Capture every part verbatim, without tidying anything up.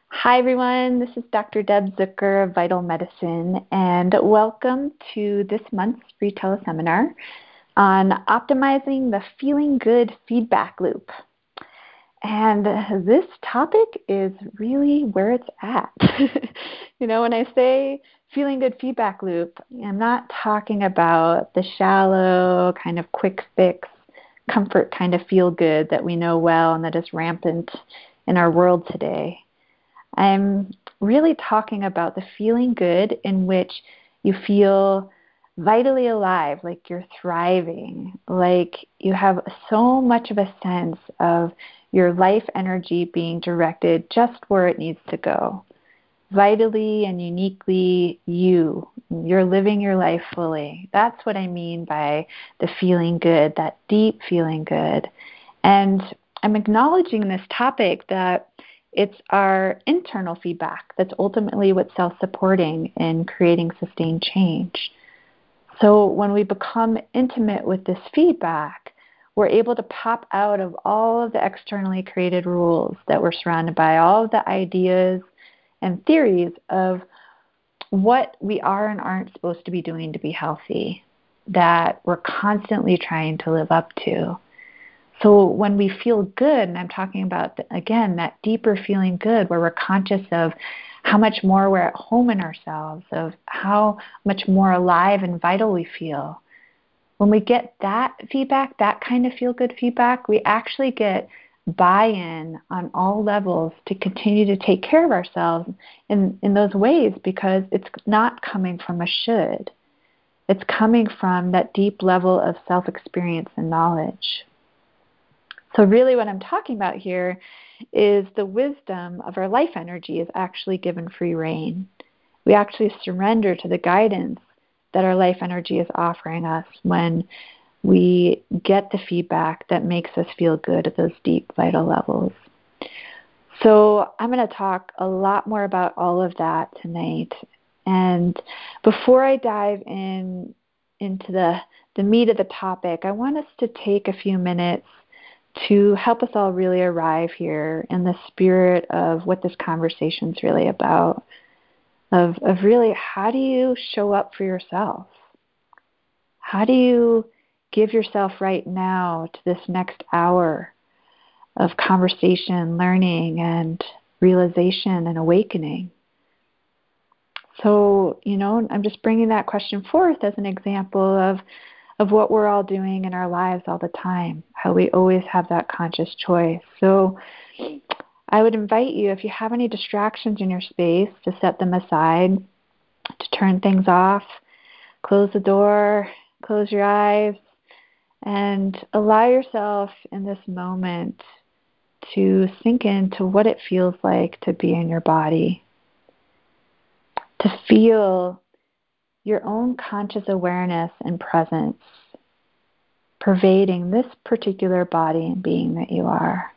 Hi, everyone. This is Doctor Deb Zucker of Vital Medicine, and welcome to this month's free teleseminar on optimizing the feeling good feedback loop. And this topic is really where it's at. You know, when I say feeling good feedback loop, I'm not talking about the shallow, kind of quick fix, comfort kind of feel good that we know well and that is rampant in our world today. I'm really talking about the feeling good in which you feel vitally alive, like you're thriving, like you have so much of a sense of your life energy being directed just where it needs to go. Vitally and uniquely you. You're living your life fully. That's what I mean by the feeling good, that deep feeling good. And I'm acknowledging this topic that it's our internal feedback that's ultimately what's self-supporting in creating sustained change. So when we become intimate with this feedback, we're able to pop out of all of the externally created rules that we're surrounded by, all of the ideas and theories of what we are and aren't supposed to be doing to be healthy, that we're constantly trying to live up to. So when we feel good, and I'm talking about, again, that deeper feeling good where we're conscious of how much more we're at home in ourselves, of how much more alive and vital we feel. When we get that feedback, that kind of feel good feedback, we actually get buy-in on all levels to continue to take care of ourselves in, in those ways because it's not coming from a should. It's coming from that deep level of self-experience and knowledge. So really what I'm talking about here is the wisdom of our life energy is actually given free rein. We actually surrender to the guidance that our life energy is offering us when we get the feedback that makes us feel good at those deep vital levels. So I'm going to talk a lot more about all of that tonight. And before I dive in into the, the meat of the topic, I want us to take a few minutes to help us all really arrive here in the spirit of what this conversation is really about, of, of really how do you show up for yourself? How do you give yourself right now to this next hour of conversation, learning, and realization and awakening? So, you know, I'm just bringing that question forth as an example of of what we're all doing in our lives all the time, how we always have that conscious choice. So I would invite you, if you have any distractions in your space, to set them aside, to turn things off, close the door, close your eyes, and allow yourself in this moment to sink into what it feels like to be in your body, to feel your own conscious awareness and presence pervading this particular body and being that you are.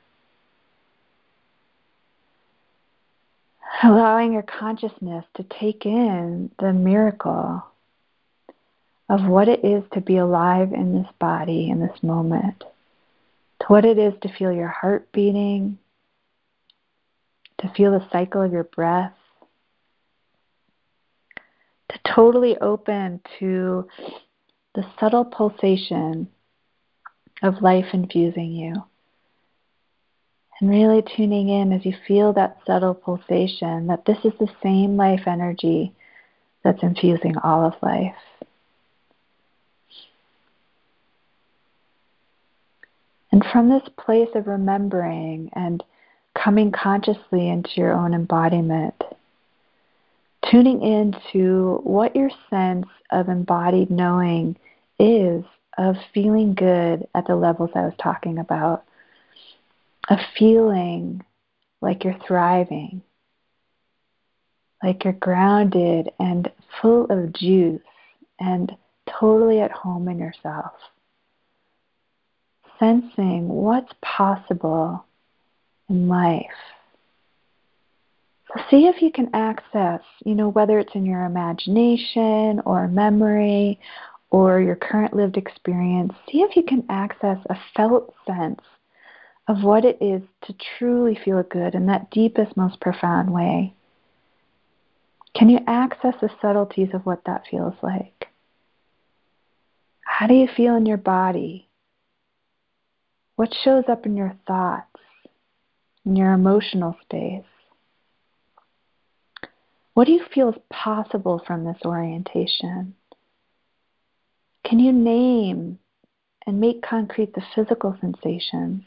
Allowing your consciousness to take in the miracle of what it is to be alive in this body in this moment, to what it is to feel your heart beating, to feel the cycle of your breath, to totally open to the subtle pulsation of life infusing you. And really tuning in as you feel that subtle pulsation, that this is the same life energy that's infusing all of life. And from this place of remembering and coming consciously into your own embodiment, tuning into what your sense of embodied knowing is of feeling good at the levels I was talking about, of feeling like you're thriving, like you're grounded and full of juice and totally at home in yourself. Sensing what's possible in life. So see if you can access, you know, whether it's in your imagination or memory or your current lived experience, see if you can access a felt sense of what it is to truly feel good in that deepest, most profound way? Can you access the subtleties of what that feels like? How do you feel in your body? What shows up in your thoughts, in your emotional space? What do you feel is possible from this orientation? Can you name and make concrete the physical sensations?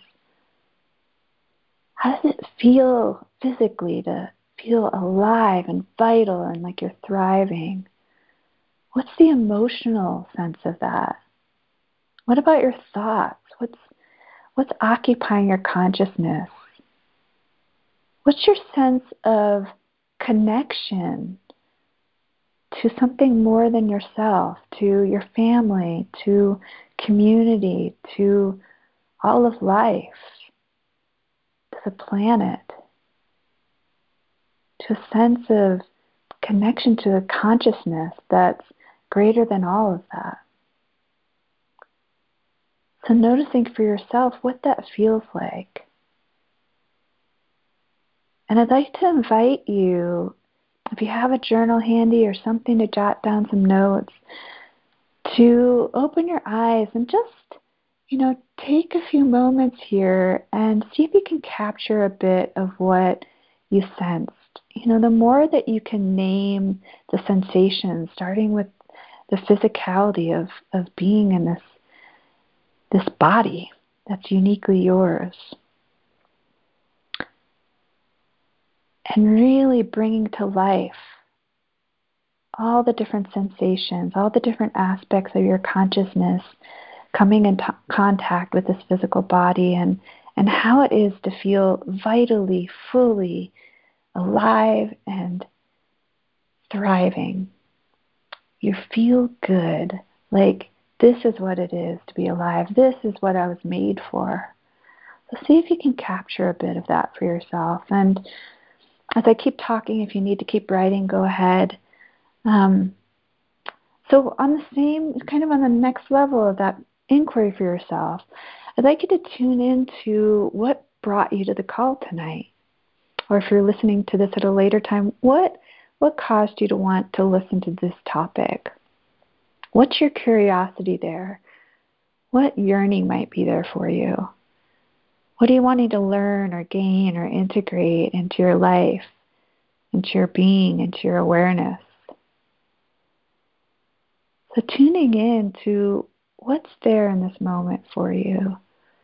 How does it feel physically to feel alive and vital and like you're thriving? What's the emotional sense of that? What about your thoughts? What's what's occupying your consciousness? What's your sense of connection to something more than yourself, to your family, to community, to all of life, to the planet, to a sense of connection to a consciousness that's greater than all of that? So noticing for yourself what that feels like. And I'd like to invite you, if you have a journal handy or something to jot down some notes, to open your eyes and just, you know, take a few moments here and see if you can capture a bit of what you sensed. You know, the more that you can name the sensations, starting with the physicality of, of being in this, this body that's uniquely yours, and really bringing to life all the different sensations, all the different aspects of your consciousness coming in t- contact with this physical body, and, and how it is to feel vitally, fully alive and thriving. You feel good, like this is what it is to be alive. This is what I was made for. So see if you can capture a bit of that for yourself. And as I keep talking, if you need to keep writing, go ahead. Um, so on the same, kind of on the next level of that inquiry for yourself, I'd like you to tune into what brought you to the call tonight. Or if you're listening to this at a later time, what what caused you to want to listen to this topic? What's your curiosity there? What yearning might be there for you? What are you wanting to learn or gain or integrate into your life, into your being, into your awareness? So tuning in to what's there in this moment for you.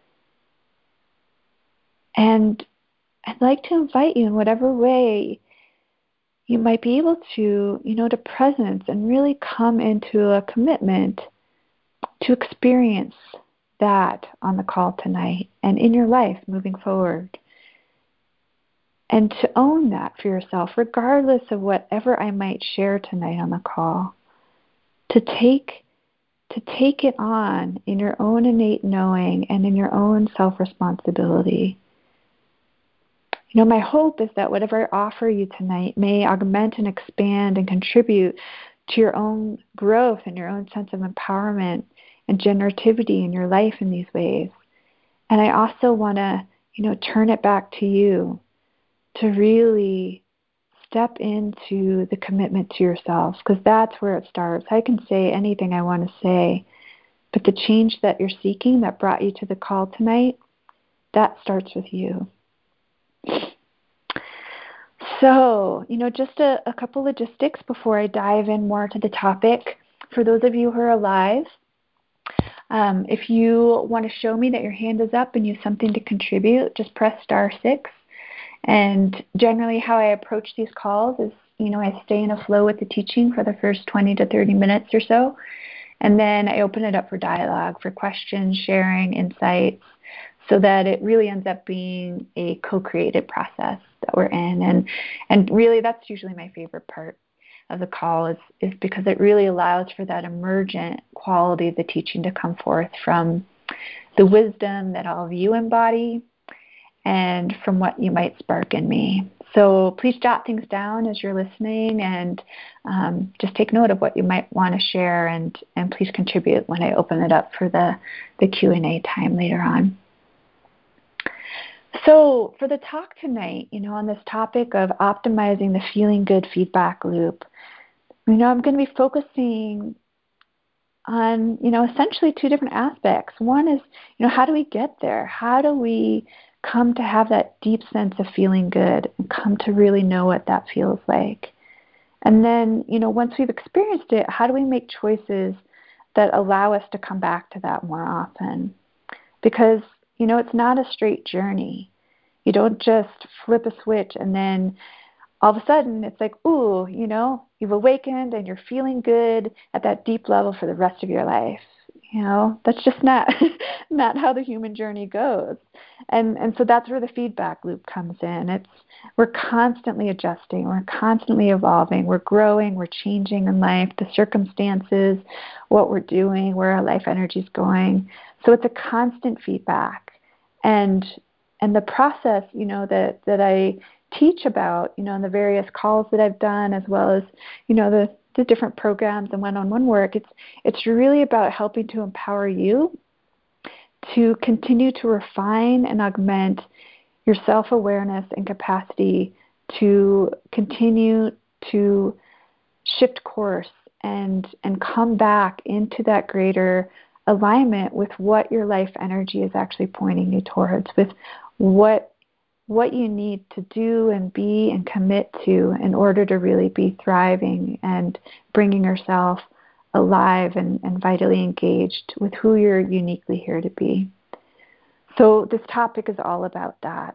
And I'd like to invite you in whatever way you might be able to, you know, to presence and really come into a commitment to experience that on the call tonight and in your life moving forward. And to own that for yourself, regardless of whatever I might share tonight on the call. To take to take it on in your own innate knowing and in your own self-responsibility. You know, my hope is that whatever I offer you tonight may augment and expand and contribute to your own growth and your own sense of empowerment and generativity in your life in these ways. And I also want to, you know, turn it back to you to really step into the commitment to yourself, because that's where it starts. I can say anything I want to say, but the change that you're seeking that brought you to the call tonight, that starts with you. So, you know, just a, a couple logistics before I dive in more to the topic. For those of you who are alive, um, if you want to show me that your hand is up and you have something to contribute, just press star six. And generally how I approach these calls is, you know, I stay in a flow with the teaching for the first twenty to thirty minutes or so. And then I open it up for dialogue, for questions, sharing, insights, so that it really ends up being a co-created process that we're in. And and really that's usually my favorite part of the call is, is because it really allows for that emergent quality of the teaching to come forth from the wisdom that all of you embody and from what you might spark in me. So please jot things down as you're listening and um, just take note of what you might want to share, and, and please contribute when I open it up for the, the Q and A time later on. So, for the talk tonight, you know, on this topic of optimizing the feeling good feedback loop, you know, I'm going to be focusing on, you know, essentially two different aspects. One is, you know, how do we get there? How do we come to have that deep sense of feeling good and come to really know what that feels like? And then, you know, once we've experienced it, how do we make choices that allow us to come back to that more often? Because, you know, it's not a straight journey. You don't just flip a switch and then all of a sudden it's like, ooh, you know, you've awakened and you're feeling good at that deep level for the rest of your life. You know, that's just not not how the human journey goes. And and so that's where the feedback loop comes in. It's we're constantly adjusting, we're constantly evolving, we're growing, we're changing in life, the circumstances, what we're doing, where our life energy is going. So it's a constant feedback. And and the process, you know, that that I teach about, you know, in the various calls that I've done, as well as, you know, the, the different programs and one-on-one work, it's it's really about helping to empower you to continue to refine and augment your self-awareness and capacity to continue to shift course and and come back into that greater alignment with what your life energy is actually pointing you towards, with what what you need to do and be and commit to in order to really be thriving and bringing yourself alive and, and vitally engaged with who you're uniquely here to be. So this topic is all about that.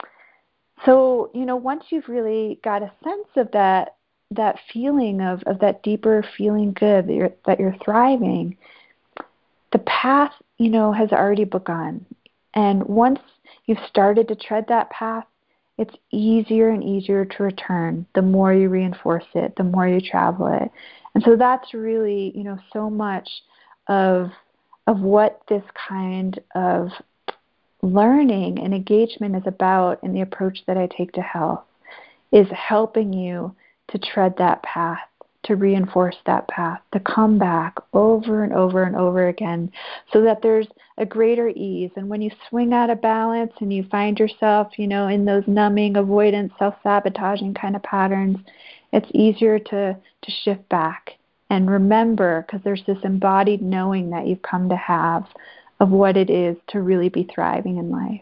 So, you know, once you've really got a sense of that that feeling of, of that deeper feeling good that you're that you're thriving, the path, you know, has already begun. And once you've started to tread that path, it's easier and easier to return the more you reinforce it, the more you travel it. And so that's really, you know, so much of of what this kind of learning and engagement is about in the approach that I take to health, is helping you to tread that path, to reinforce that path, to come back over and over and over again so that there's a greater ease. And when you swing out of balance and you find yourself, you know, in those numbing, avoidance, self-sabotaging kind of patterns, it's easier to, to shift back and remember, because there's this embodied knowing that you've come to have of what it is to really be thriving in life.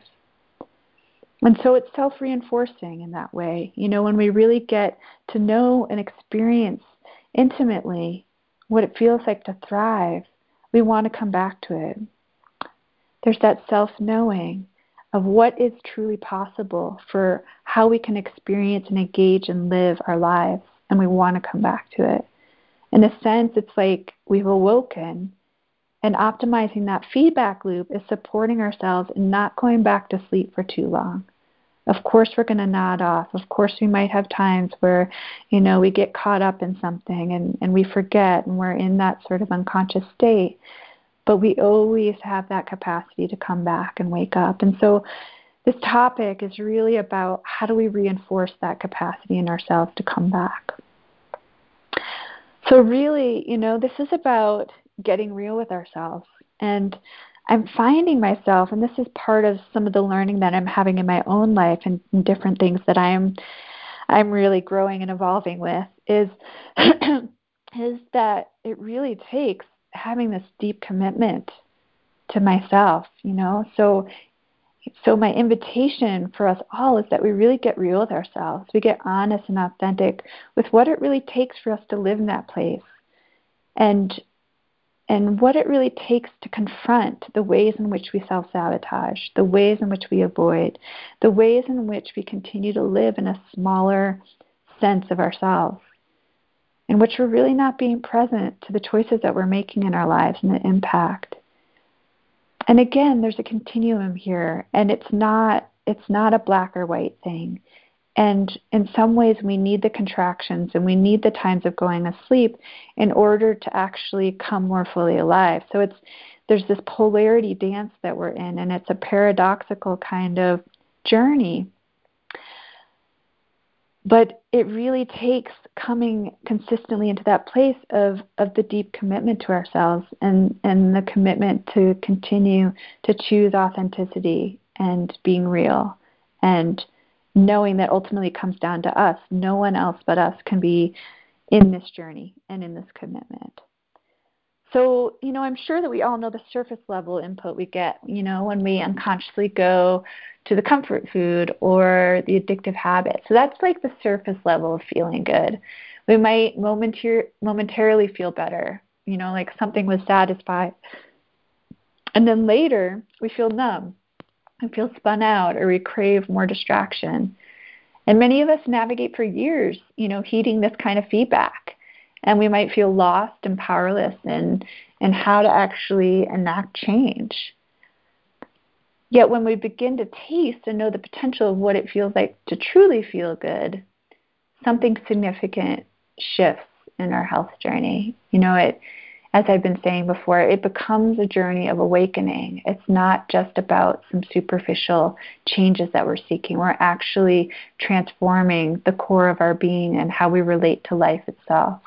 And so it's self-reinforcing in that way. You know, when we really get to know and experience intimately what it feels like to thrive, we want to come back to it. There's that self-knowing of what is truly possible for how we can experience and engage and live our lives, and we want to come back to it. In a sense, it's like we've awoken, and optimizing that feedback loop is supporting ourselves in not going back to sleep for too long. Of course, we're going to nod off. Of course, we might have times where, you know, we get caught up in something and, and we forget and we're in that sort of unconscious state. But we always have that capacity to come back and wake up. And so this topic is really about how do we reinforce that capacity in ourselves to come back. So really, you know, this is about getting real with ourselves. And I'm finding myself, and this is part of some of the learning that I'm having in my own life and, and different things that I'm I'm really growing and evolving with, is is that it really takes having this deep commitment to myself, you know. So so my invitation for us all is that we really get real with ourselves. We get honest and authentic with what it really takes for us to live in that place. And and what it really takes to confront the ways in which we self-sabotage, the ways in which we avoid, the ways in which we continue to live in a smaller sense of ourselves, in which we're really not being present to the choices that we're making in our lives and the impact. And again, there's a continuum here, and it's not it's not a black or white thing. And in some ways, we need the contractions and we need the times of going asleep in order to actually come more fully alive. So it's there's this polarity dance that we're in, and it's a paradoxical kind of journey. But it really takes coming consistently into that place of, of the deep commitment to ourselves and, and the commitment to continue to choose authenticity and being real, and knowing that ultimately comes down to us. No one else but us can be in this journey and in this commitment. So, you know, I'm sure that we all know the surface level input we get, you know, when we unconsciously go to the comfort food or the addictive habit. So that's like the surface level of feeling good. We might momentar- momentarily feel better, you know, like something was satisfied. And then later we feel numb and feel spun out, or we crave more distraction. And many of us navigate for years, you know, heeding this kind of feedback. And we might feel lost and powerless in, in how to actually enact change. Yet when we begin to taste and know the potential of what it feels like to truly feel good, something significant shifts in our health journey. You know, it, as I've been saying before, it becomes a journey of awakening. It's not just about some superficial changes that we're seeking. We're actually transforming the core of our being and how we relate to life itself.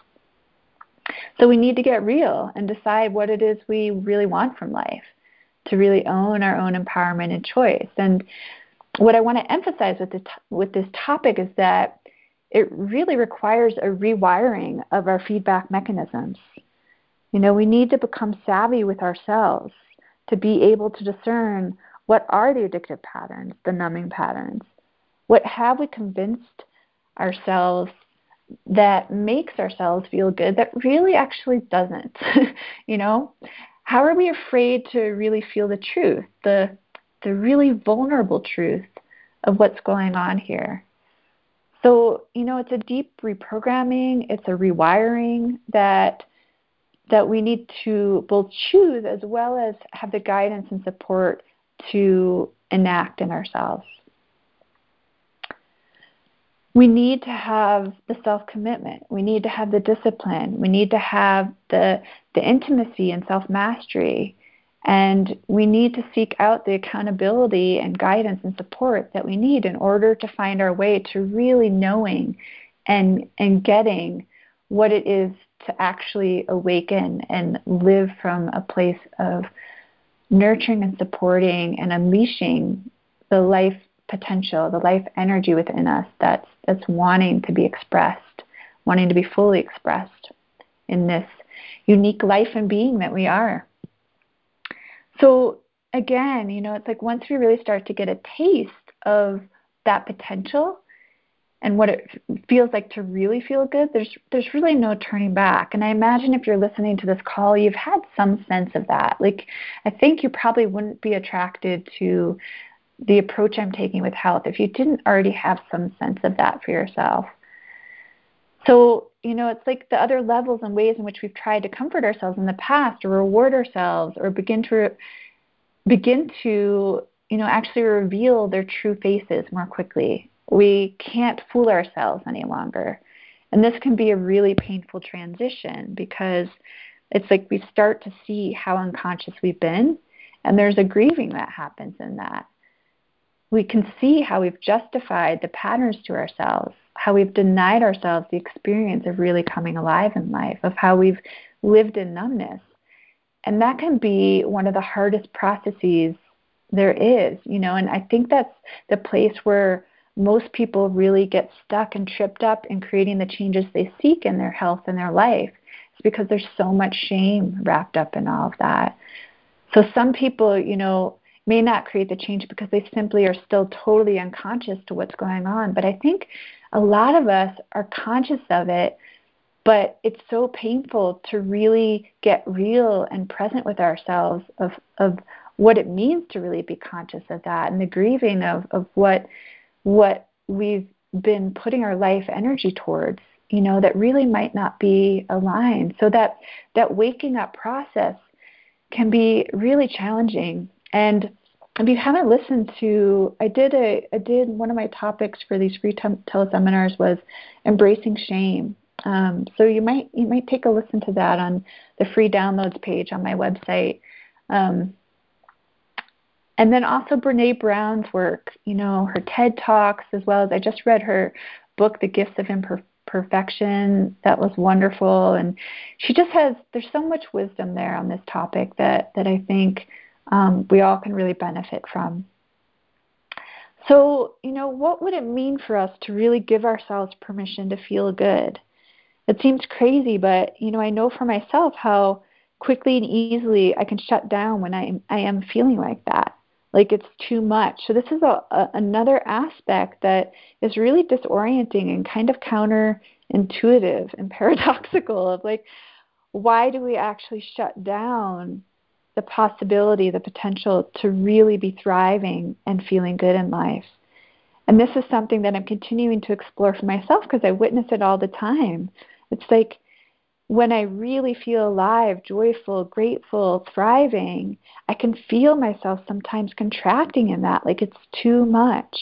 So we need to get real and decide what it is we really want from life, to really own our own empowerment and choice. And what I want to emphasize with this, with this topic is that it really requires a rewiring of our feedback mechanisms. You know, we need to become savvy with ourselves to be able to discern what are the addictive patterns, the numbing patterns. What have we convinced ourselves that makes ourselves feel good that really actually doesn't? You know, how are we afraid to really feel the truth, the the really vulnerable truth of what's going on here? So, you know, it's a deep reprogramming, it's a rewiring that that we need to both choose as well as have the guidance and support to enact in ourselves. We need to have the self-commitment. We need to have the discipline. We need to have the, the intimacy and self-mastery. And we need to seek out the accountability and guidance and support that we need in order to find our way to really knowing and, and getting what it is to actually awaken and live from a place of nurturing and supporting and unleashing the life potential, the life energy within us that's that's wanting to be expressed, wanting to be fully expressed in this unique life and being that we are. So again, you know, it's like once we really start to get a taste of that potential and what it feels like to really feel good, there's there's really no turning back. And I imagine if you're listening to this call, you've had some sense of that. Like, I think you probably wouldn't be attracted to the approach I'm taking with health if you didn't already have some sense of that for yourself. So, you know, it's like the other levels and ways in which we've tried to comfort ourselves in the past or reward ourselves or begin to re- begin to, you know, actually reveal their true faces more quickly. We can't fool ourselves any longer. And this can be a really painful transition because it's like we start to see how unconscious we've been, and there's a grieving that happens in that. We can see how we've justified the patterns to ourselves, how we've denied ourselves the experience of really coming alive in life, of how we've lived in numbness. And that can be one of the hardest processes there is, you know, and I think that's the place where most people really get stuck and tripped up in creating the changes they seek in their health and their life. It's because there's so much shame wrapped up in all of that. So some people, you know, may not create the change because they simply are still totally unconscious to what's going on. But I think a lot of us are conscious of it, but it's so painful to really get real and present with ourselves of, of what it means to really be conscious of that and the grieving of, of what what we've been putting our life energy towards, you know, that really might not be aligned. So that that waking up process can be really challenging. And if you haven't listened to, I did a, I did one of my topics for these free teleseminars was embracing shame. Um, so you might you might take a listen to that on the free downloads page on my website. Um, and then also Brene Brown's work, you know, her TED Talks, as well as I just read her book, The Gifts of Imperfection. That was wonderful. And she just has, there's so much wisdom there on this topic that, that I think um, we all can really benefit from. So, you know, what would it mean for us to really give ourselves permission to feel good? It seems crazy, but, you know, I know for myself how quickly and easily I can shut down when I, I am feeling like that. Like it's too much. So this is a, a another aspect that is really disorienting and kind of counterintuitive and paradoxical of like, why do we actually shut down the possibility, the potential to really be thriving and feeling good in life? And this is something that I'm continuing to explore for myself because I witness it all the time. It's like when I really feel alive, joyful, grateful, thriving, I can feel myself sometimes contracting in that, like it's too much.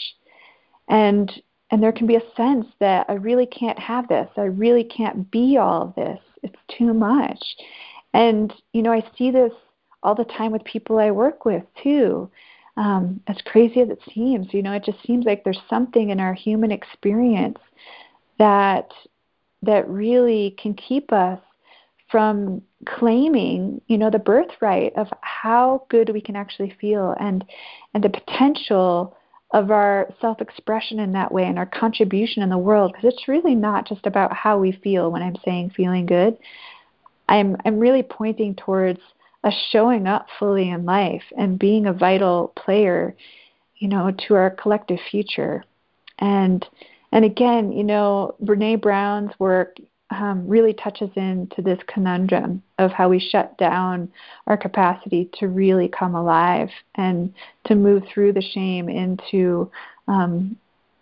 And and there can be a sense that I really can't have this. I really can't be all of this. It's too much. And, you know, I see this all the time with people I work with too. Um, as crazy as it seems, you know, it just seems like there's something in our human experience that that really can keep us from claiming, you know, the birthright of how good we can actually feel and and the potential of our self-expression in that way and our contribution in the world, because it's really not just about how we feel when I'm saying feeling good. I'm I'm really pointing towards us showing up fully in life and being a vital player, you know, to our collective future. And and again, you know, Brene Brown's work um, really touches into this conundrum of how we shut down our capacity to really come alive and to move through the shame into um,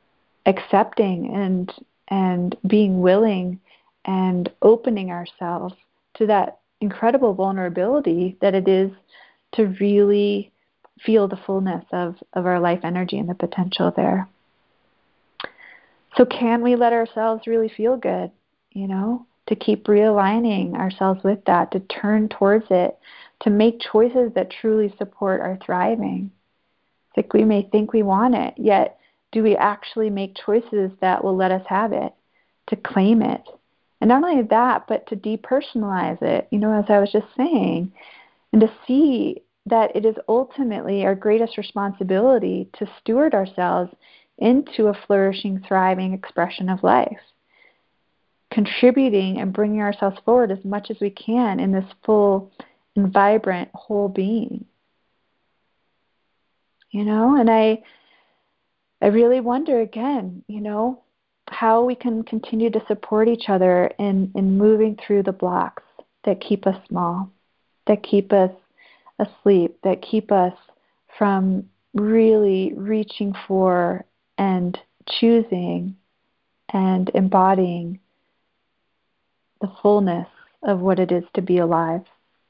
accepting and and being willing and opening ourselves to that incredible vulnerability that it is to really feel the fullness of, of our life energy and the potential there. So can we let ourselves really feel good, you know, to keep realigning ourselves with that, to turn towards it, to make choices that truly support our thriving? It's like we may think we want it, yet do we actually make choices that will let us have it, to claim it? And not only that, but to depersonalize it, you know, as I was just saying, and to see that it is ultimately our greatest responsibility to steward ourselves into a flourishing, thriving expression of life, contributing and bringing ourselves forward as much as we can in this full and vibrant whole being. You know, and I I really wonder again, you know, how we can continue to support each other in, in moving through the blocks that keep us small, that keep us asleep, that keep us from really reaching for and choosing and embodying the fullness of what it is to be alive.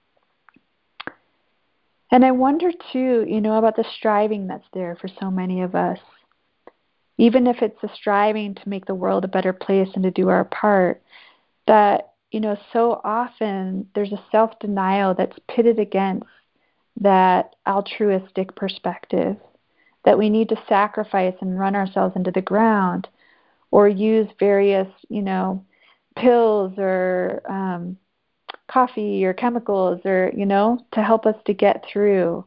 And I wonder too, you know, about the striving that's there for so many of us. Even if it's a striving to make the world a better place and to do our part, that, you know, so often there's a self-denial that's pitted against that altruistic perspective, that we need to sacrifice and run ourselves into the ground or use various, you know, pills or um, coffee or chemicals or, you know, to help us to get through.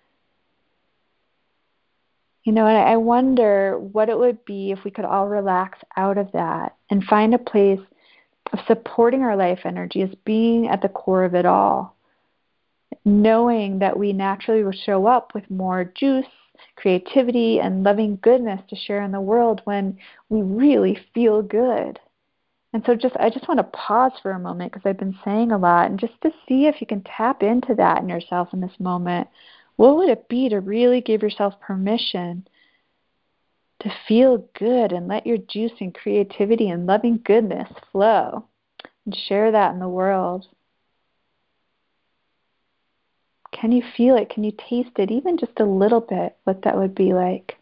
You know, and I wonder what it would be if we could all relax out of that and find a place of supporting our life energy as being at the core of it all, knowing that we naturally will show up with more juice, creativity, and loving goodness to share in the world when we really feel good. And so just I just want to pause for a moment because I've been saying a lot and just to see if you can tap into that in yourself in this moment. What would it be to really give yourself permission to feel good and let your juice and creativity and loving goodness flow and share that in the world? Can you feel it? Can you taste it? Even just a little bit, what that would be like.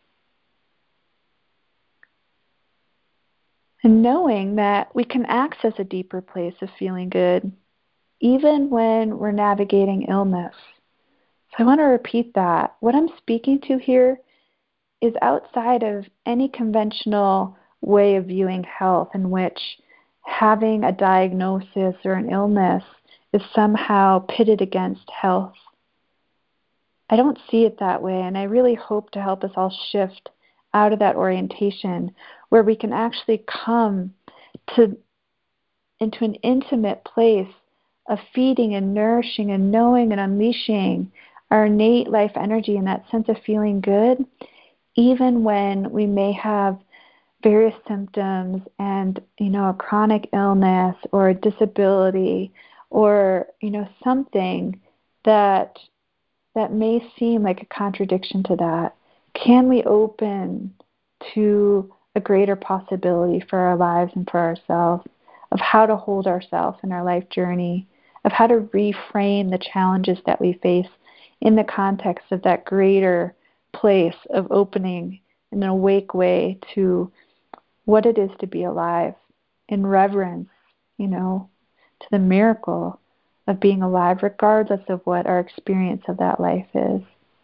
And knowing that we can access a deeper place of feeling good even when we're navigating illness. So I want to repeat that. What I'm speaking to here is outside of any conventional way of viewing health in which having a diagnosis or an illness is somehow pitted against health. I don't see it that way, and I really hope to help us all shift out of that orientation where we can actually come to into an intimate place of feeding and nourishing and knowing and unleashing our innate life energy and that sense of feeling good, even when we may have various symptoms and, you know, a chronic illness or a disability or, you know, something that that may seem like a contradiction to that. Can we open to a greater possibility for our lives and for ourselves, of how to hold ourselves in our life journey, of how to reframe the challenges that we face in the context of that greater place of opening in an awake way to what it is to be alive, in reverence, you know, to the miracle of being alive, regardless of what our experience of that life is.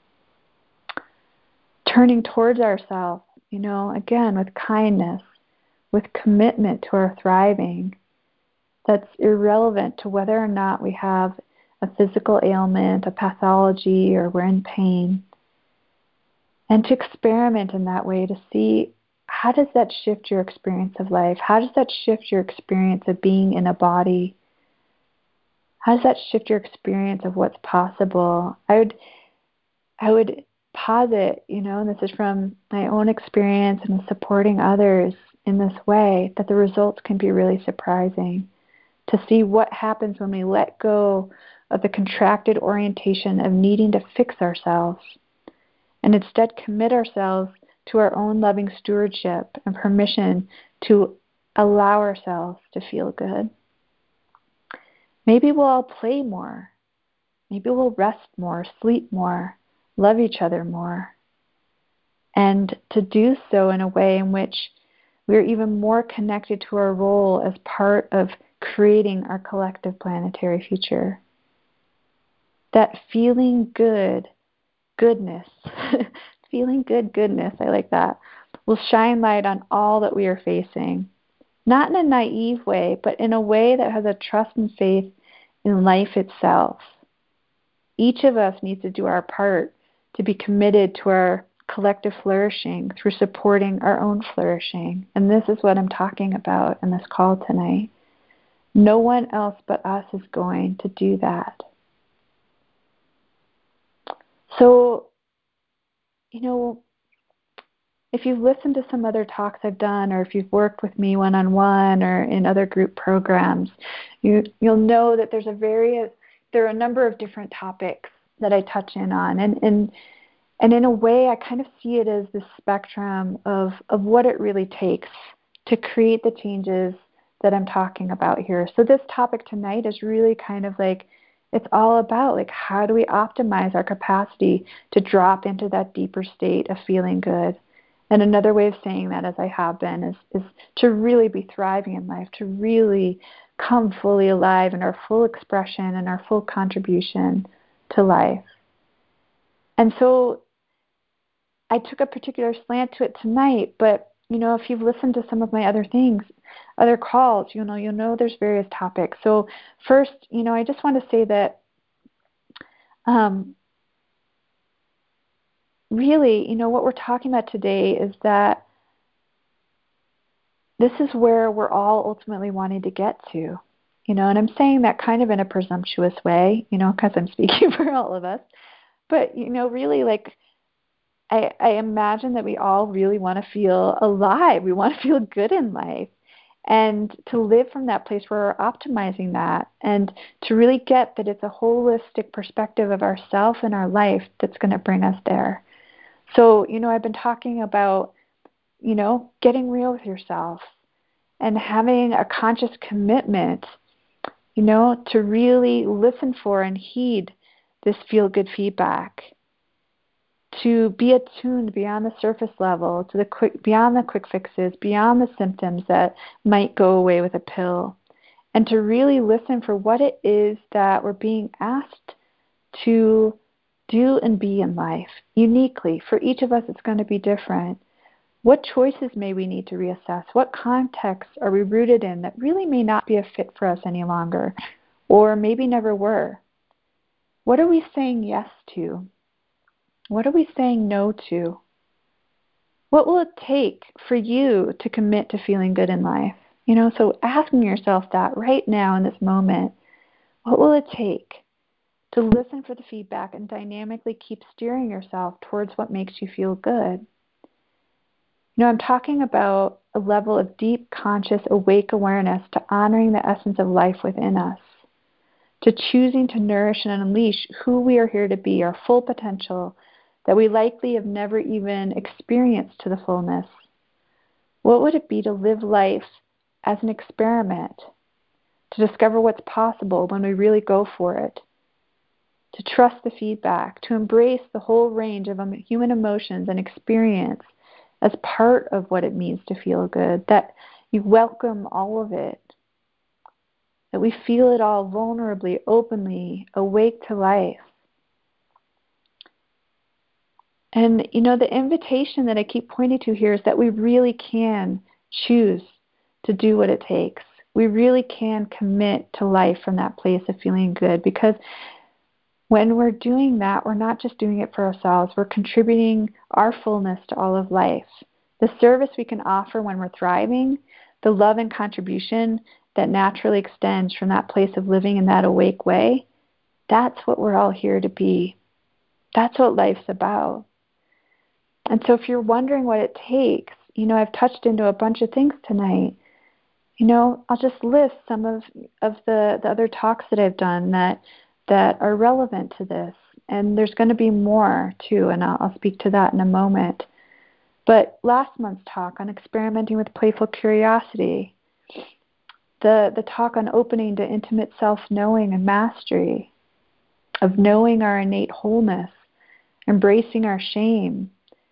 Turning towards ourselves, you know, again, with kindness, with commitment to our thriving, that's irrelevant to whether or not we have a physical ailment, a pathology, or we're in pain. And to experiment in that way to see, how does that shift your experience of life? How does that shift your experience of being in a body? How does that shift your experience of what's possible? I would, I would posit, you know, and this is from my own experience and supporting others in this way, that the results can be really surprising. To see what happens when we let go of the contracted orientation of needing to fix ourselves and instead commit ourselves to our own loving stewardship and permission to allow ourselves to feel good. Maybe we'll all play more. Maybe we'll rest more, sleep more, love each other more. And to do so in a way in which we're even more connected to our role as part of creating our collective planetary future. That feeling good, goodness, feeling good, goodness, I like that, will shine light on all that we are facing. Not in a naive way, but in a way that has a trust and faith in life itself. Each of us needs to do our part to be committed to our collective flourishing through supporting our own flourishing. And this is what I'm talking about in this call tonight. No one else but us is going to do that. So, you know, if you've listened to some other talks I've done, or if you've worked with me one-on-one or in other group programs, you, you'll know that there's a various, there are a number of different topics that I touch in on. And, and, and in a way, I kind of see it as this spectrum of, of what it really takes to create the changes that I'm talking about here. So this topic tonight is really kind of like, it's all about like, how do we optimize our capacity to drop into that deeper state of feeling good? And another way of saying that, as I have been, is, is to really be thriving in life, to really come fully alive in our full expression and our full contribution to life. And so I took a particular slant to it tonight, but, you know, if you've listened to some of my other things, other calls, you know, you'll know there's various topics. So first, you know, I just want to say that um, really, you know, what we're talking about today is that this is where we're all ultimately wanting to get to, you know, and I'm saying that kind of in a presumptuous way, you know, because I'm speaking for all of us. But, you know, really, like, I, I imagine that we all really want to feel alive. We want to feel good in life. And to live from that place where we're optimizing that, and to really get that it's a holistic perspective of ourself and our life that's going to bring us there. So, you know, I've been talking about, you know, getting real with yourself and having a conscious commitment, you know, to really listen for and heed this feel-good feedback, to be attuned beyond the surface level, to the quick, beyond the quick fixes, beyond the symptoms that might go away with a pill, and to really listen for what it is that we're being asked to do and be in life uniquely. For each of us, it's going to be different. What choices may we need to reassess? What contexts are we rooted in that really may not be a fit for us any longer, or maybe never were? What are we saying yes to? What are we saying no to? What will it take for you to commit to feeling good in life? You know, so asking yourself that right now in this moment, what will it take to listen for the feedback and dynamically keep steering yourself towards what makes you feel good? You know, I'm talking about a level of deep, conscious, awake awareness to honoring the essence of life within us, to choosing to nourish and unleash who we are here to be, our full potential that we likely have never even experienced to the fullness. What would it be to live life as an experiment, to discover what's possible when we really go for it, to trust the feedback, to embrace the whole range of human emotions and experience as part of what it means to feel good, that you welcome all of it, that we feel it all vulnerably, openly, awake to life. And, you know, the invitation that I keep pointing to here is that we really can choose to do what it takes. We really can commit to life from that place of feeling good, because when we're doing that, we're not just doing it for ourselves. We're contributing our fullness to all of life. The service we can offer when we're thriving, the love and contribution that naturally extends from that place of living in that awake way, that's what we're all here to be. That's what life's about. And so if you're wondering what it takes, you know, I've touched into a bunch of things tonight. You know, I'll just list some of, of the, the other talks that I've done that that are relevant to this. And there's going to be more too, and I'll, I'll speak to that in a moment. But last month's talk on experimenting with playful curiosity, the, the talk on opening to intimate self-knowing and mastery, of knowing our innate wholeness, embracing our shame,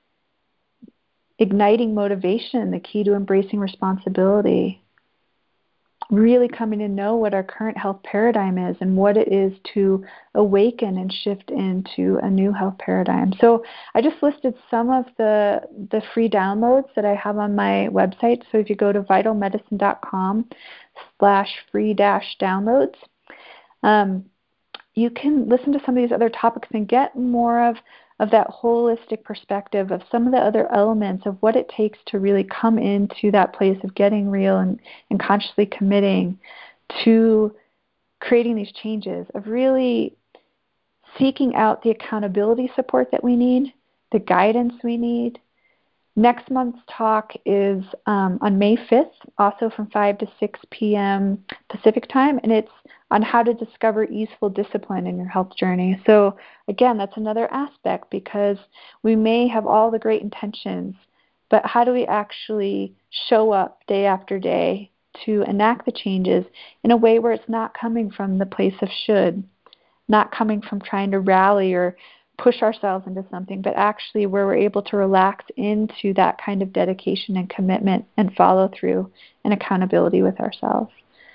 igniting motivation, the key to embracing responsibility, really coming to know what our current health paradigm is and what it is to awaken and shift into a new health paradigm. So I just listed some of the the free downloads that I have on my website. So if you go to vitalmedicine.com slash free dash downloads, um, you can listen to some of these other topics and get more of of that holistic perspective of some of the other elements of what it takes to really come into that place of getting real and, and consciously committing to creating these changes, of really seeking out the accountability support that we need, the guidance we need. Next month's talk is um, on May fifth, also from five to six p.m. Pacific time, and it's on how to discover easeful discipline in your health journey. So again, that's another aspect, because we may have all the great intentions, but how do we actually show up day after day to enact the changes in a way where it's not coming from the place of should, not coming from trying to rally or push ourselves into something, but actually where we're able to relax into that kind of dedication and commitment and follow through and accountability with ourselves.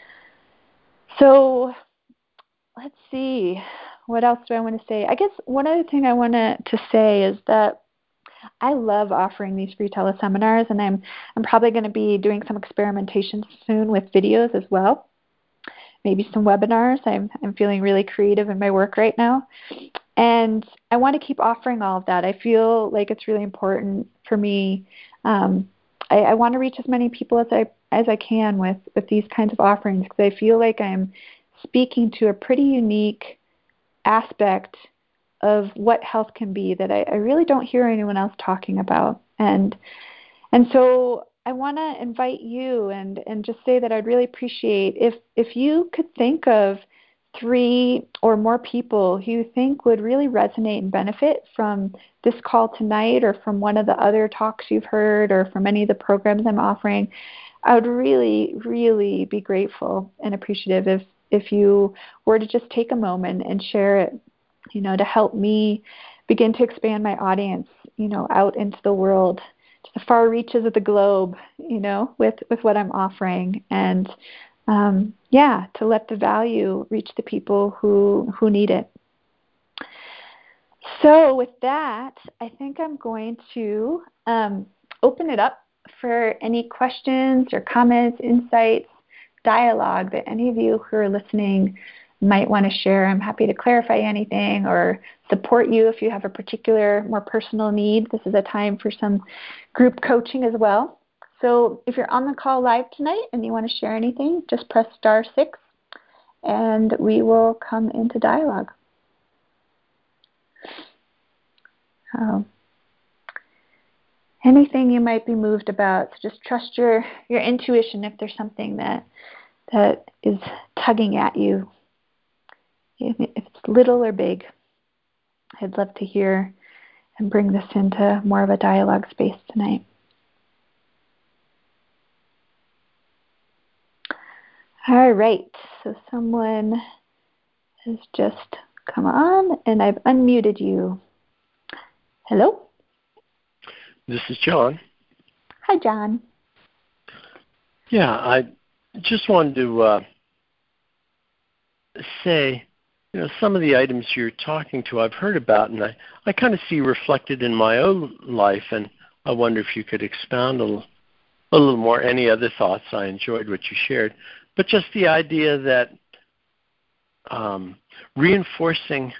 So let's see, what else do I want to say? I guess one other thing I want to, to say is that I love offering these free teleseminars, and I'm I'm probably going to be doing some experimentation soon with videos as well. Maybe some webinars. I'm I'm feeling really creative in my work right now. And I want to keep offering all of that. I feel like it's really important for me. Um, I, I want to reach as many people as I as I can with, with these kinds of offerings, because I feel like I'm speaking to a pretty unique aspect of what health can be that I, I really don't hear anyone else talking about. And and so I want to invite you and, and just say that I'd really appreciate if if you could think of three or more people who you think would really resonate and benefit from this call tonight, or from one of the other talks you've heard, or from any of the programs I'm offering. I would really, really be grateful and appreciative if, if you were to just take a moment and share it, you know, to help me begin to expand my audience, you know, out into the world, to the far reaches of the globe, you know, with, with what I'm offering. And Um, yeah, to let the value reach the people who, who need it. So with that, I think I'm going to um, open it up for any questions or comments, insights, dialogue that any of you who are listening might want to share. I'm happy to clarify anything or support you if you have a particular, more personal need. This is a time for some group coaching as well. So if you're on the call live tonight and you want to share anything, just press star six and we will come into dialogue. Um, anything you might be moved about, so just trust your, your intuition if there's something that that is tugging at you. If it's little or big, I'd love to hear and bring this into more of a dialogue space tonight. All right, so someone has just come on, and I've unmuted you. Hello? This is John. Hi, John. Yeah, I just wanted to uh, say, you know, some of the items you're talking to I've heard about, and I, I kind of see reflected in my own life, and I wonder if you could expound a little, a little more. Any other thoughts? I enjoyed what you shared. But just the idea that um, reinforcing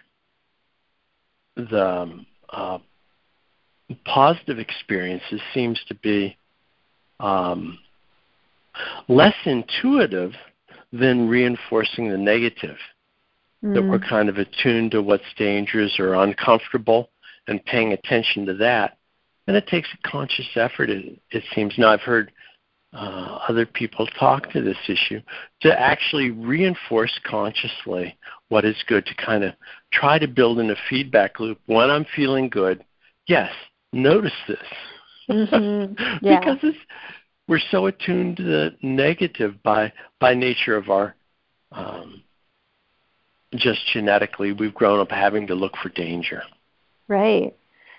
the uh, positive experiences seems to be um, less intuitive than reinforcing the negative. Mm. That we're kind of attuned to what's dangerous or uncomfortable and paying attention to that. And it takes a conscious effort, it, it seems. Now, I've heard uh, other people talk to this issue, to actually reinforce consciously what is good, to kind of try to build in a feedback loop. When I'm feeling good, yes, notice this. Mm-hmm. Yeah. Because it's, we're so attuned to the negative by by nature of our, um, just genetically, we've grown up having to look for danger. Right.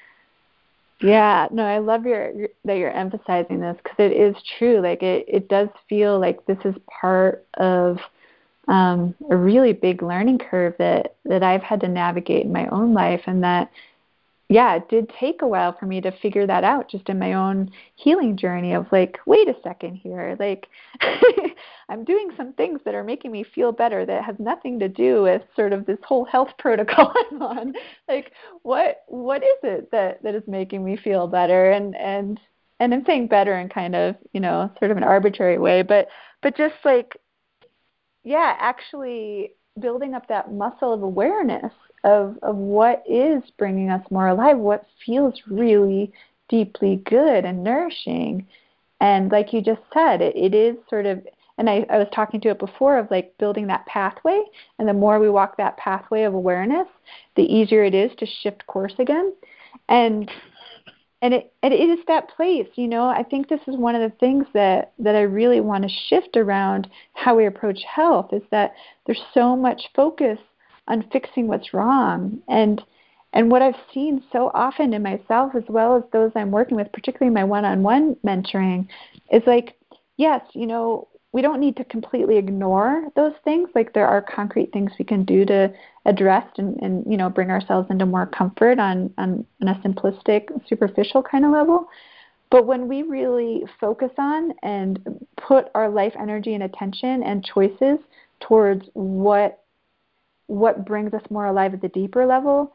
Yeah, no, I love your, your that you're emphasizing this, because it is true. Like it, it does feel like this is part of um, a really big learning curve that, that I've had to navigate in my own life, and that, yeah, it did take a while for me to figure that out just in my own healing journey of like, wait a second here, like I'm doing some things that are making me feel better that has nothing to do with sort of this whole health protocol I'm on. Like, what what is it that, that is making me feel better? And and and I'm saying better in kind of, you know, sort of an arbitrary way, but but just like, yeah, actually building up that muscle of awareness of, of what is bringing us more alive, what feels really deeply good and nourishing. And like you just said, it, it is sort of, and I, I was talking to it before, of like building that pathway. And the more we walk that pathway of awareness, the easier it is to shift course again. And And it, it is that place, you know, I think this is one of the things that, that I really want to shift around how we approach health, is that there's so much focus on fixing what's wrong. And and what I've seen so often in myself, as well as those I'm working with, particularly my one-on-one mentoring, is like, yes, you know, we don't need to completely ignore those things. Like there are concrete things we can do to address and, and you know, bring ourselves into more comfort on, on, on a simplistic, superficial kind of level. But when we really focus on and put our life energy and attention and choices towards what what brings us more alive at the deeper level,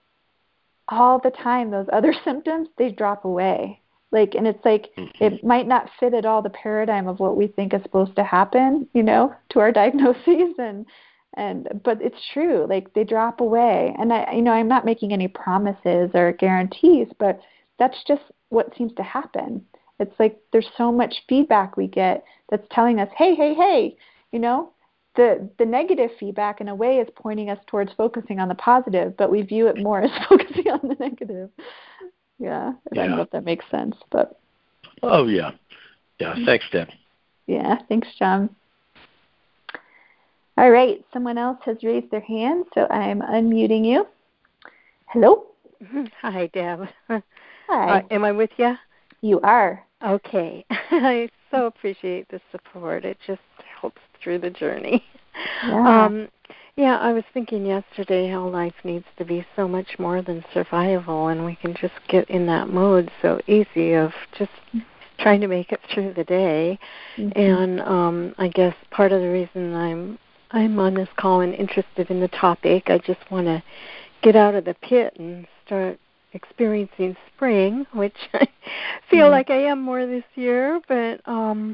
all the time those other symptoms, they drop away. Like, and it's like, mm-hmm. It might not fit at all the paradigm of what we think is supposed to happen, you know, to our diagnoses, and and but it's true. Like they drop away, and I, you know, I'm not making any promises or guarantees, but that's just what seems to happen. It's like there's so much feedback we get that's telling us, hey, hey, hey, you know, the the negative feedback in a way is pointing us towards focusing on the positive, but we view it more as focusing on the negative. Yeah, I don't know if that makes sense, but. Oh, yeah. Yeah, thanks, Deb. Yeah, thanks, John. All right, someone else has raised their hand, so I'm unmuting you. Hello? Hi, Deb. Hi. Uh, am I with you? You are. Okay. I so appreciate the support. It just helps through the journey. Yeah. Um, yeah, I was thinking yesterday how life needs to be so much more than survival, and we can just get in that mode so easy of just trying to make it through the day. Mm-hmm. And um, I guess part of the reason I'm I'm on this call and interested in the topic. I just want to get out of the pit and start experiencing spring, which I feel mm-hmm. like I am more this year. But um,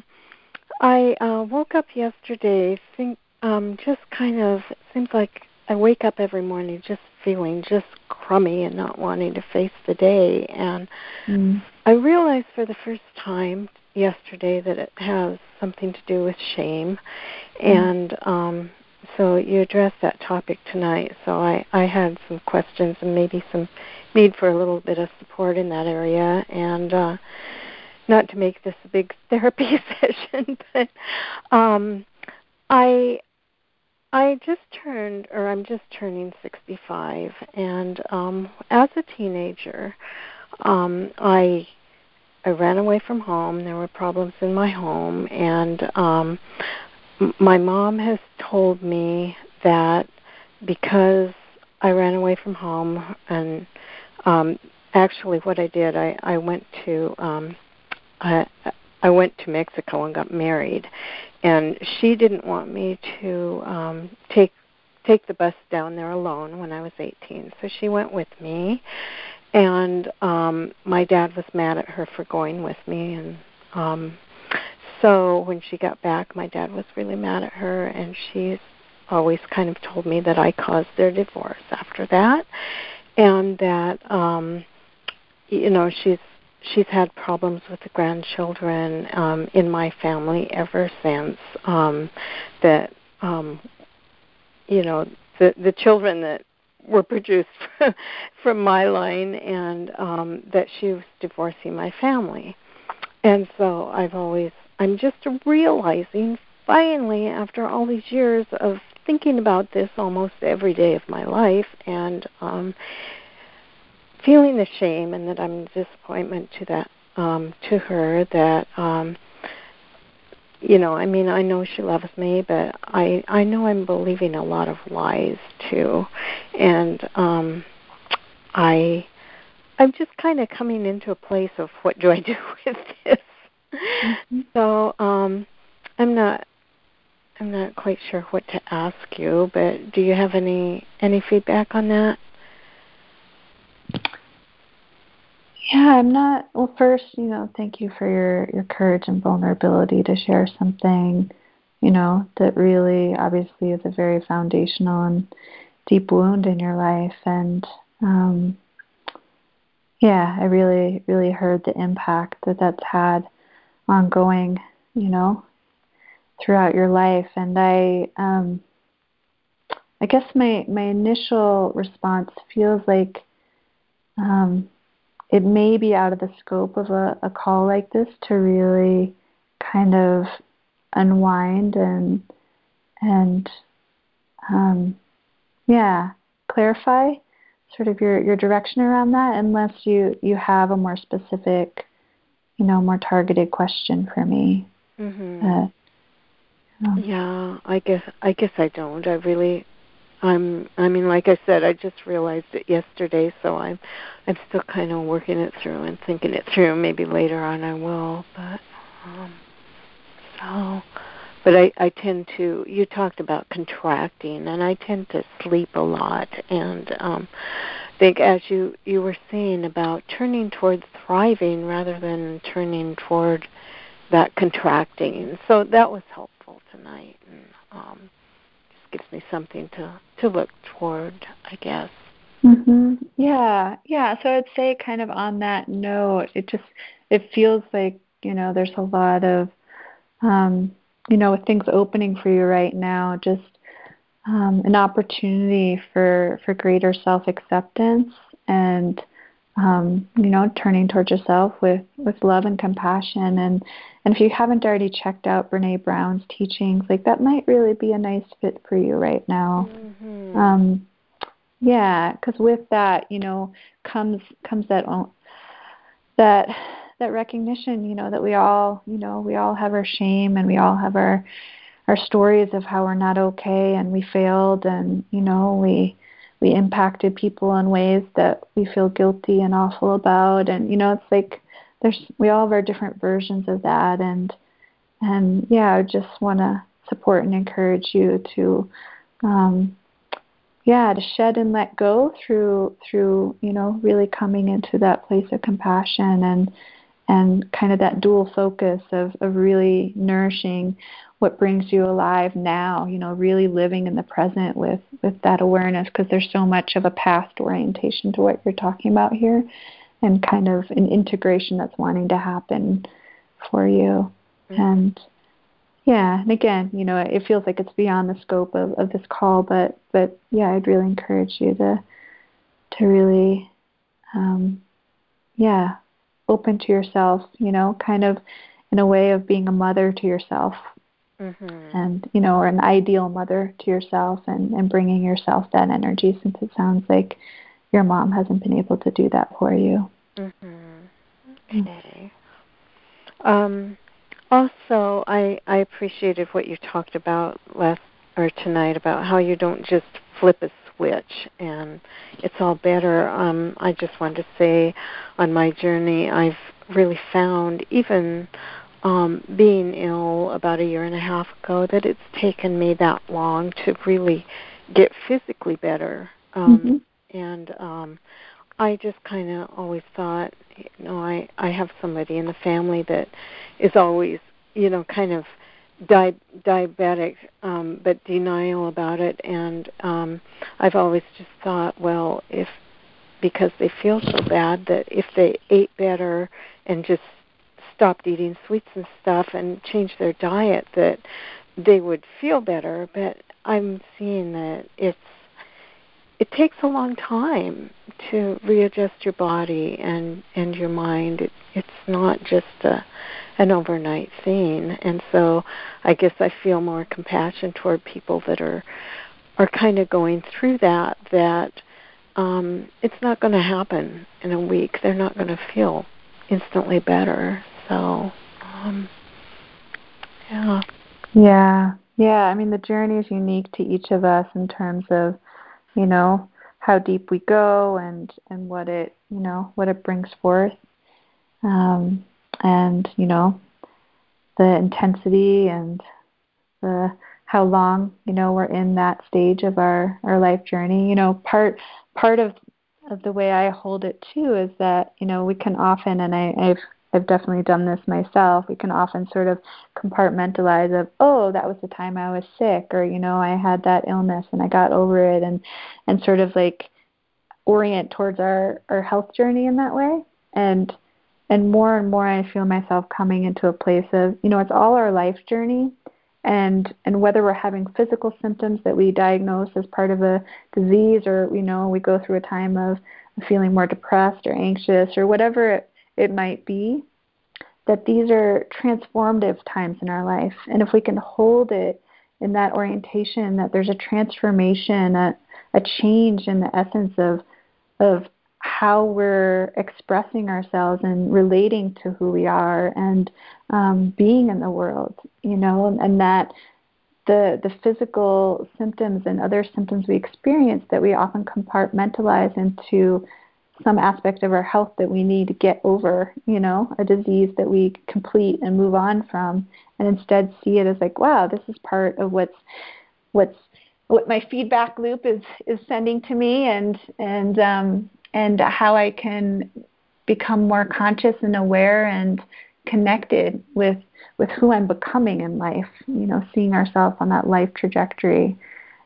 I uh, woke up yesterday, think um, just kind of it seems like I wake up every morning just feeling just crummy and not wanting to face the day. And mm. I realized for the first time yesterday that it has something to do with shame. Mm. And um, so you addressed that topic tonight. So I, I had some questions and maybe some need for a little bit of support in that area. And uh, not to make this a big therapy session, but um, I... I just turned, or I'm just turning sixty-five, and um, as a teenager, um, I I ran away from home. There were problems in my home, and um, m- my mom has told me that because I ran away from home, and um, actually what I did, I, I went to um, I, I went to Mexico and got married. And she didn't want me to um, take take the bus down there alone when I was eighteen. So she went with me, and um, my dad was mad at her for going with me. And um, so when she got back, my dad was really mad at her, and she's always kind of told me that I caused their divorce after that, and that um, you know she's. She's had problems with the grandchildren um, in my family ever since um, that, um, you know, the, the children that were produced from my line, and um, that she was divorcing my family. And so I've always, I'm just realizing finally after all these years of thinking about this almost every day of my life, and um, feeling the shame and that I'm a disappointment to that um, to her that um, you know I mean I know she loves me, but I I know I'm believing a lot of lies too, and um, I I'm just kind of coming into a place of what do I do with this. Mm-hmm. So um, I'm not I'm not quite sure what to ask you, but do you have any any feedback on that? Yeah, I'm not, well, first, you know, thank you for your, your courage and vulnerability to share something, you know, that really obviously is a very foundational and deep wound in your life. And, um, yeah, I really, really heard the impact that that's had ongoing, you know, throughout your life. And I, um, I guess my, my initial response feels like, um, it may be out of the scope of a, a call like this to really kind of unwind and and um, yeah, clarify sort of your, your direction around that, unless you, you have a more specific, you know, more targeted question for me. Mm-hmm. Uh, um, yeah, I guess I guess I don't. I really. I'm, I mean, like I said, I just realized it yesterday, so I'm, I'm still kind of working it through and thinking it through. Maybe later on I will, but, um, so, but I, I tend to. You talked about contracting, and I tend to sleep a lot, and um, think as you you were saying about turning towards thriving rather than turning toward that contracting. So that was helpful tonight, and um. gives me something to, to look toward, I guess. Mm-hmm. Yeah, yeah. So I'd say kind of on that note, it just, it feels like, you know, there's a lot of, um, you know, with things opening for you right now, just um, an opportunity for, for greater self-acceptance and, um, you know, turning towards yourself with, with love and compassion. And, and if you haven't already checked out Brene Brown's teachings, like that might really be a nice fit for you right now. Mm-hmm. Um, yeah, because with that, you know, comes comes that that that recognition, you know, that we all, you know, we all have our shame and we all have our our stories of how we're not okay and we failed and, you know, we we impacted people in ways that we feel guilty and awful about. And, you know, it's like there's we all have our different versions of that. And, and yeah, I just want to support and encourage you to, um, yeah, to shed and let go through through you know really coming into that place of compassion and and kind of that dual focus of of really nourishing what brings you alive now. You know, really living in the present with with that awareness, because there's so much of a past orientation to what you're talking about here, and kind of an integration that's wanting to happen for you. Mm-hmm. And yeah, and again, you know, it feels like it's beyond the scope of, of this call, but but yeah, I'd really encourage you to to really, um, yeah, open to yourself, you know, kind of in a way of being a mother to yourself, mm-hmm. and, you know, or an ideal mother to yourself, and, and bringing yourself that energy, since it sounds like your mom hasn't been able to do that for you. Mm-hmm. Okay. Um, also, I, I appreciated what you talked about last or tonight about how you don't just flip a switch and it's all better. Um, I just wanted to say on my journey, I've really found, even um, being ill about a year and a half ago, that it's taken me that long to really get physically better. Um, mm-hmm. And um, I just kind of always thought, you know, I, I have somebody in the family that is always, you know, kind of di- diabetic, um, but denial about it. And um, I've always just thought, well, if, because they feel so bad, that if they ate better and just stopped eating sweets and stuff and changed their diet, that they would feel better. But I'm seeing that it's, it takes a long time to readjust your body and, and your mind. It, it's not just a, an overnight thing. And so I guess I feel more compassion toward people that are are kind of going through that, that um, it's not going to happen in a week. They're not going to feel instantly better. So, um, yeah. Yeah. Yeah. I mean, the journey is unique to each of us in terms of, you know, how deep we go and, and what it, you know, what it brings forth. Um, and, you know, the intensity and the, how long, you know, we're in that stage of our, our life journey. You know, part, part of, of the way I hold it too is that, you know, we can often, and I, I've, I've definitely done this myself, we can often sort of compartmentalize of, oh, that was the time I was sick, or, you know, I had that illness and I got over it, and, and sort of like orient towards our, our health journey in that way. And, and more and more I feel myself coming into a place of, you know, it's all our life journey. And, and whether we're having physical symptoms that we diagnose as part of a disease, or, you know, we go through a time of feeling more depressed or anxious or whatever it, it might be, that these are transformative times in our life. And if we can hold it in that orientation, that there's a transformation, a, a change in the essence of, of how we're expressing ourselves and relating to who we are and um, being in the world, you know, and, and that the the physical symptoms and other symptoms we experience that we often compartmentalize into some aspect of our health that we need to get over, you know, a disease that we complete and move on from, and instead see it as like, wow, this is part of what's what's what my feedback loop is is sending to me, and and um, and how I can become more conscious and aware and connected with with who I'm becoming in life. You know, seeing ourselves on that life trajectory,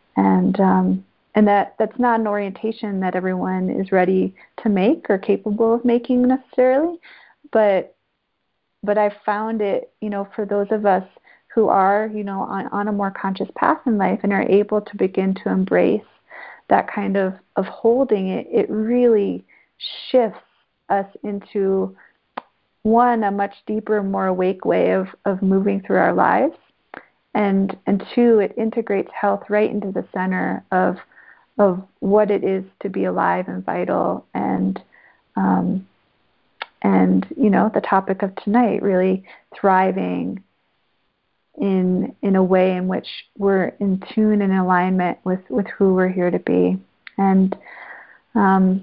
and um, and that that's not an orientation that everyone is ready to make or capable of making necessarily, but but I've found it, you know, for those of us who are, you know, on, on a more conscious path in life and are able to begin to embrace that kind of, of holding it, it really shifts us into, one, a much deeper, more awake way of, of moving through our lives, and and two, it integrates health right into the center of of what it is to be alive and vital, and um, and you know, the topic of tonight, really thriving in in a way in which we're in tune and alignment with, with who we're here to be. And um,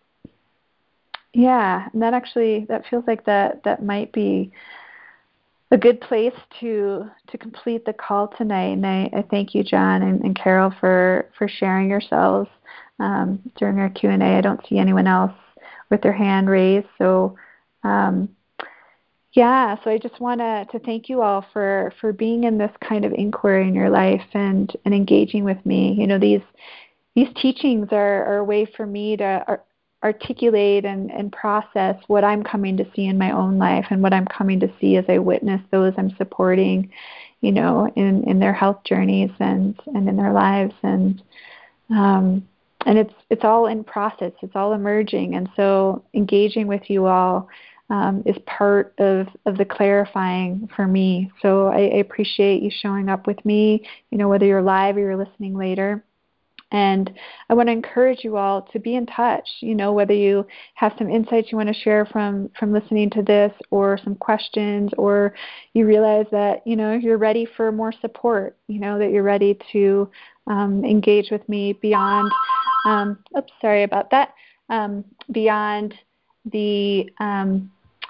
yeah, and that actually, that feels like that that might be a good place to to complete the call tonight. And I, I thank you, John and, and Carol, for, for sharing yourselves um, during our Q and A. I don't see anyone else with their hand raised. So, um, yeah, so I just want to to thank you all for, for being in this kind of inquiry in your life and, and engaging with me. You know, these these teachings are, are a way for me to ar- articulate and, and process what I'm coming to see in my own life and what I'm coming to see as I witness those I'm supporting, you know, in, in their health journeys and, and in their lives. And um, and it's it's all in process. It's all emerging. And so engaging with you all um, is part of, of the clarifying for me. So I, I appreciate you showing up with me, you know, whether you're live or you're listening later. And I want to encourage you all to be in touch, you know, whether you have some insights you want to share from, from listening to this or some questions, or you realize that, you know, you're ready for more support, you know, that you're ready to um, engage with me beyond, um, oops, sorry about that, um, beyond the, um,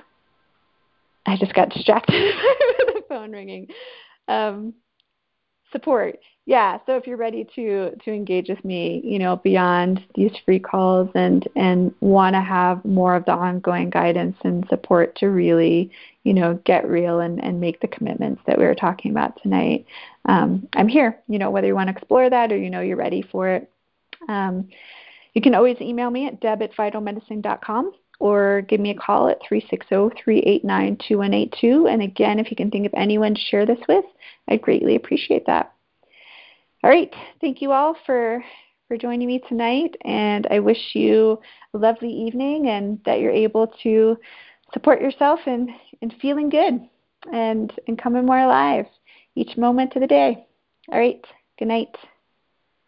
I just got distracted with the phone ringing. Um, support. Yeah, so if you're ready to to engage with me, you know, beyond these free calls and and want to have more of the ongoing guidance and support to really, you know, get real and, and make the commitments that we were talking about tonight, um, I'm here, you know, whether you want to explore that or you know you're ready for it. Um, you can always email me at deb at vital medicine dot com or give me a call at three six zero, three eight nine, two one eight two. And again, if you can think of anyone to share this with, I'd greatly appreciate that. All right. Thank you all for, for joining me tonight. And I wish you a lovely evening and that you're able to support yourself in, in feeling good and, and coming more alive each moment of the day. All right. Good night.